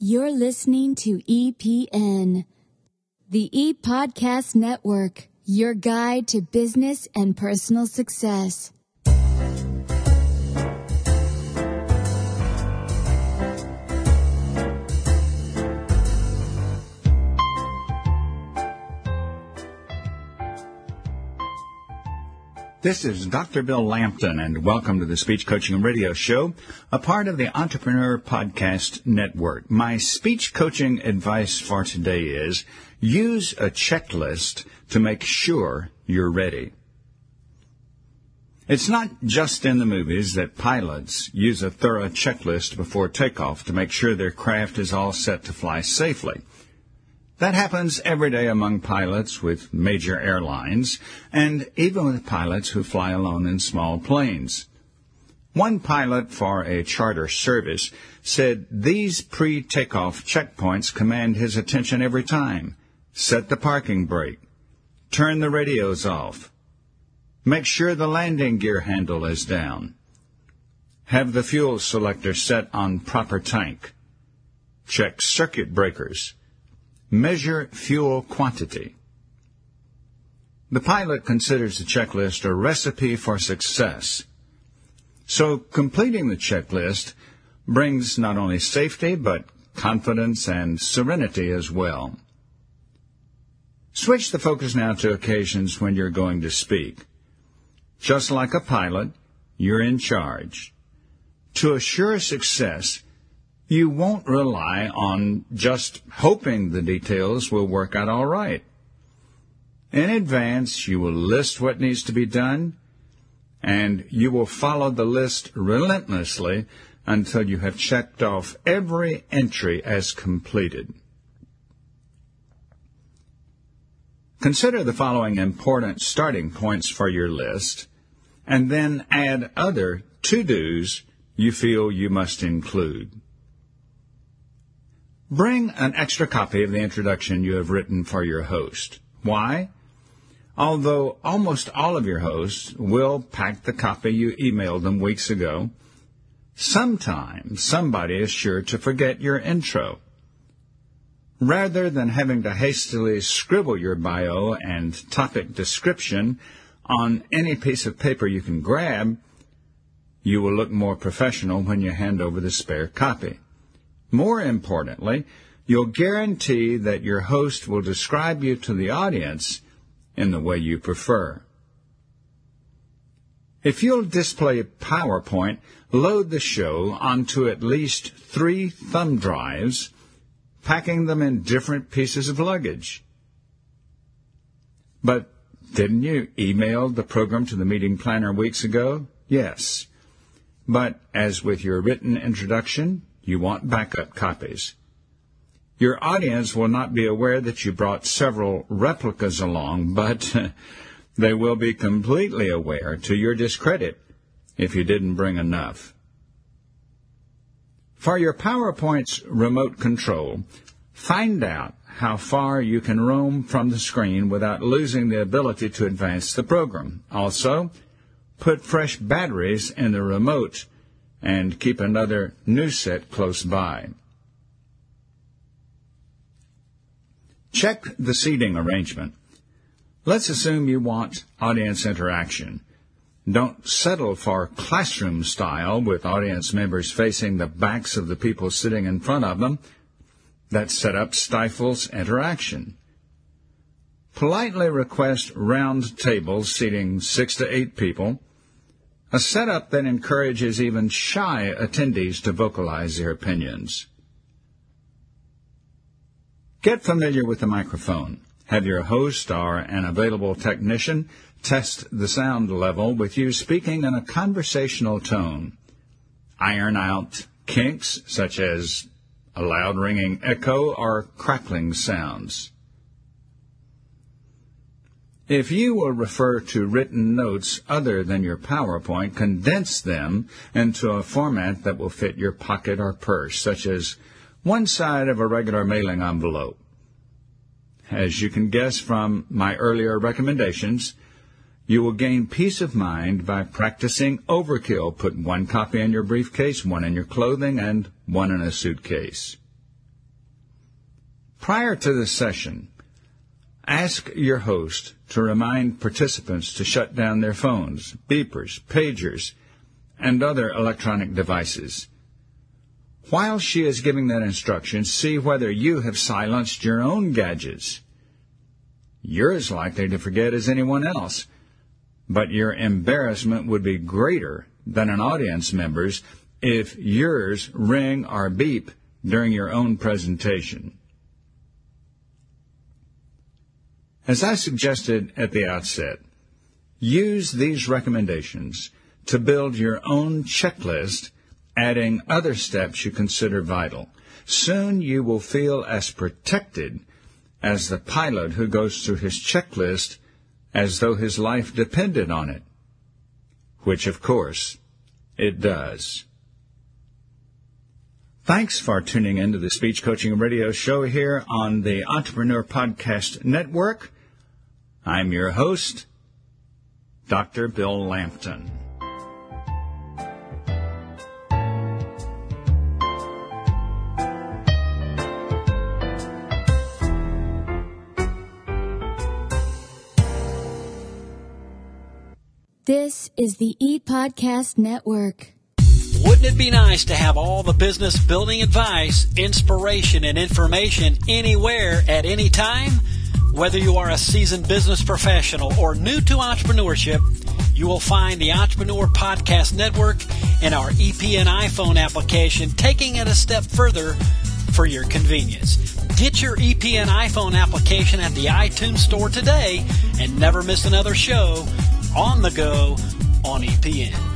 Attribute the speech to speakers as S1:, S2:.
S1: You're listening to EPN, the ePodcast Network, your guide to business and personal success.
S2: This is Dr. Bill Lampton, and welcome to the Speech Coaching Radio Show, a part of the Entrepreneur Podcast Network. My speech coaching advice for today is use a checklist to make sure you're ready. It's not just in the movies that pilots use a thorough checklist before takeoff to make sure their craft is all set to fly safely. That happens every day among pilots with major airlines, and even with pilots who fly alone in small planes. One pilot for a charter service said these pre-takeoff checkpoints command his attention every time. Set the parking brake. Turn the radios off. Make sure the landing gear handle is down. Have the fuel selector set on proper tank. Check circuit breakers. Measure fuel quantity. The pilot considers the checklist a recipe for success. So completing the checklist brings not only safety, but confidence and serenity as well. Switch the focus now to occasions when you're going to speak. Just like a pilot, you're in charge. To assure success, you won't rely on just hoping the details will work out all right. In advance, you will list what needs to be done, and you will follow the list relentlessly until you have checked off every entry as completed. Consider the following important starting points for your list, and then add other to-dos you feel you must include. Bring an extra copy of the introduction you have written for your host. Why? Although almost all of your hosts will pack the copy you emailed them weeks ago, sometimes somebody is sure to forget your intro. Rather than having to hastily scribble your bio and topic description on any piece of paper you can grab, you will look more professional when you hand over the spare copy. More importantly, you'll guarantee that your host will describe you to the audience in the way you prefer. If you'll display PowerPoint, load the show onto at least 3 thumb drives, packing them in different pieces of luggage. But didn't you email the program to the meeting planner weeks ago? Yes. But as with your written introduction, you want backup copies. Your audience will not be aware that you brought several replicas along, but they will be completely aware to your discredit if you didn't bring enough. For your PowerPoint's remote control, find out how far you can roam from the screen without losing the ability to advance the program. Also, put fresh batteries in the remote and keep another new set close by. Check the seating arrangement. Let's assume you want audience interaction. Don't settle for classroom style with audience members facing the backs of the people sitting in front of them. That setup stifles interaction. Politely request round tables seating 6 to 8 people, a setup that encourages even shy attendees to vocalize their opinions. Get familiar with the microphone. Have your host or an available technician test the sound level with you speaking in a conversational tone. Iron out kinks such as a loud ringing echo or crackling sounds. If you will refer to written notes other than your PowerPoint, condense them into a format that will fit your pocket or purse, such as one side of a regular mailing envelope. As you can guess from my earlier recommendations, you will gain peace of mind by practicing overkill. Put 1 copy in your briefcase, 1 in your clothing, and 1 in a suitcase. Prior to the session, ask your host to remind participants to shut down their phones, beepers, pagers, and other electronic devices. While she is giving that instruction, see whether you have silenced your own gadgets. You're as likely to forget as anyone else, but your embarrassment would be greater than an audience member's if yours ring or beep during your own presentation. As I suggested at the outset, use these recommendations to build your own checklist, adding other steps you consider vital. Soon you will feel as protected as the pilot who goes through his checklist as though his life depended on it, which, of course, it does. Thanks for tuning in to the Speech Coaching Radio Show here on the Entrepreneur Podcast Network. I'm your host, Dr. Bill Lampton.
S1: This is the ePodcast Network.
S3: Wouldn't it be nice to have all the business building advice, inspiration, and information anywhere at any time? Whether you are a seasoned business professional or new to entrepreneurship, you will find the Entrepreneur Podcast Network and our EPN iPhone application taking it a step further for your convenience. Get your EPN iPhone application at the iTunes Store today and never miss another show on the go on EPN.